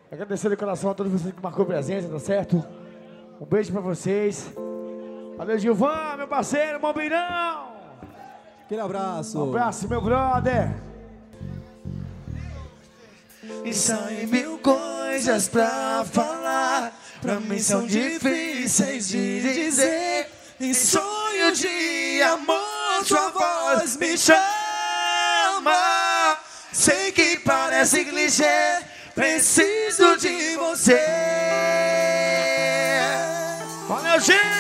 Agradecer de coração a todos vocês que marcou presença, tá certo? Um beijo pra vocês. Valeu, Gilvan, meu parceiro, Bombirão. Aquele abraço. Um abraço, meu brother. E são mil coisas pra falar, pra mim são difíceis de dizer. Em sonho de amor, sua voz me chama. Sei que parece clichê, preciso de você. Valeu, gente!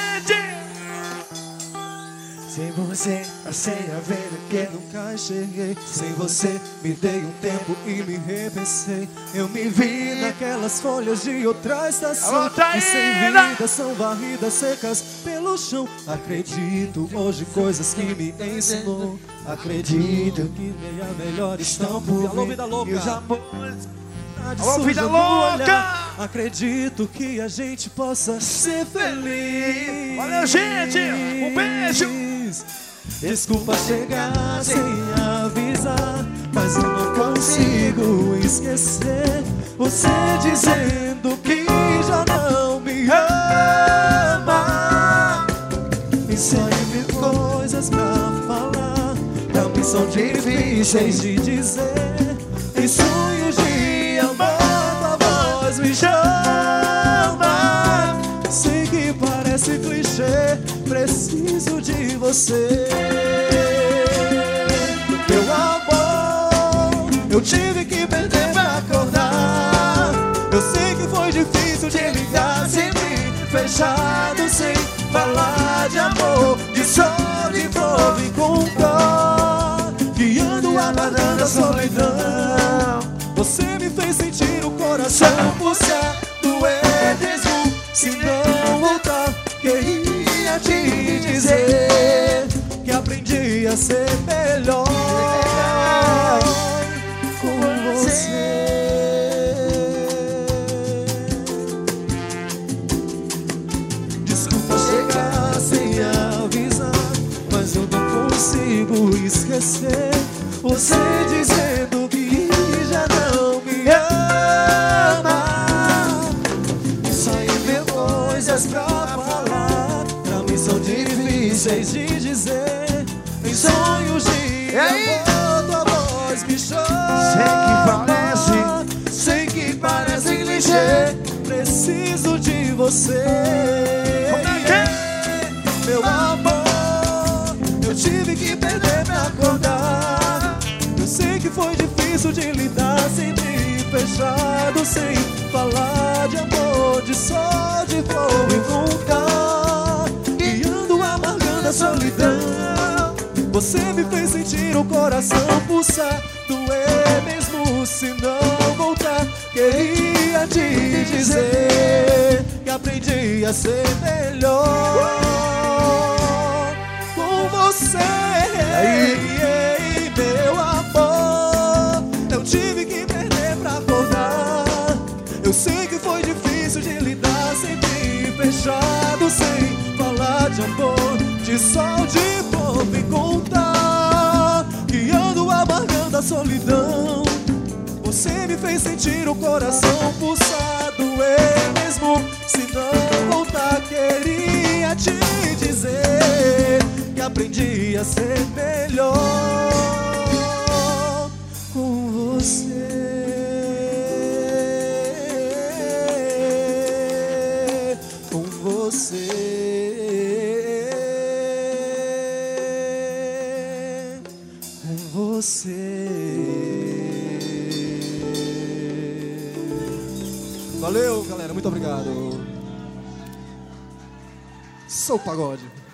Sem você, passei a ver o que nunca enxerguei. Sem você, me dei um tempo e me repensei. Eu me vi naquelas folhas de outra estação que sem vida são varridas secas pelo chão. Acredito hoje coisas que me ensinou. Acredito que nem a melhor estão por vir. Alô, vida louca. E os amores... Alô, vida louca! Acredito que a gente possa ser feliz. Valeu, gente! Um beijo! Desculpa chegar sem avisar, mas eu não consigo esquecer você dizendo que já não me ama. E sonho mil coisas pra falar, pra mim são difíceis de dizer. Em sonhos de amor, tua voz me chama. Sei que parece clichê, preciso de você. Meu amor, eu tive que perder pra acordar. Eu sei que foi difícil de ligar, sempre fechado, sem falar de amor, de sol, de flor, de contar. Guiando, aguardando a solidão. Você me fez sentir o coração pulsar, doer mesmo, se não voltar. Queria te dizer que aprendi a ser melhor com você. Desculpa chegar sem avisar, mas eu não consigo esquecer você dizendo que já não me ama. E saem mil coisas pra falar, pra mim são difíceis de dizer. Em sonhos de amor, tua voz me chama. Sei que parece clichê, preciso de você. Meu amor, eu tive que perder pra acordar. Eu sei que foi difícil de lidar, sempre fechado, sem falar de amor, de sol, de fogo e contar. Guiando, amargando a solidão. Você me fez sentir o coração pulsar, doer mesmo se não voltar. Queria te dizer que aprendi a ser melhor com você. Meu amor, eu tive que perder pra acordar. Eu sei que foi difícil de lidar, sempre fechado, sem falar de amor, de sol, de povo e contar. Guiando, amargando a solidão. Você me fez sentir o coração pulsar, doer mesmo se não voltar. Queria te dizer que aprendi a ser melhor com você. Com você. Com você. Valeu, galera. Muito obrigado. Sou o Pagode.